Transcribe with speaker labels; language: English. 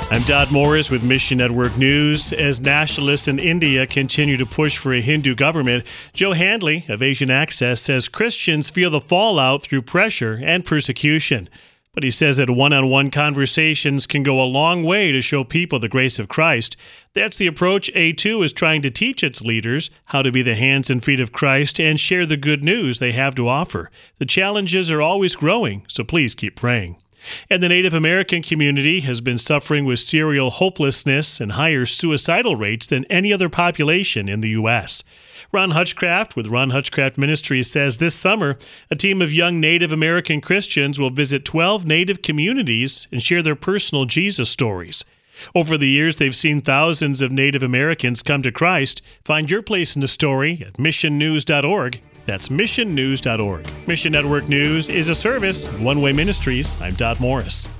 Speaker 1: I'm Dodd Morris with Mission Network News. As nationalists in India continue to push for a Hindu government, Joe Handley of Asian Access says Christians feel the fallout through pressure and persecution. But he says that one-on-one conversations can go a long way to show people the grace of Christ. That's the approach A2 is trying to teach its leaders, how to be the hands and feet of Christ and share the good news they have to offer. The challenges are always growing, so please keep praying. And the Native American community has been suffering with serial hopelessness and higher suicidal rates than any other population in the U.S. Ron Hutchcraft with Ron Hutchcraft Ministries says this summer, a team of young Native American Christians will visit 12 Native communities and share their personal Jesus stories. Over the years, they've seen thousands of Native Americans come to Christ. Find your place in the story at missionnews.org. That's missionnews.org. Mission Network News is a service of One Way Ministries. I'm Dodd Morris.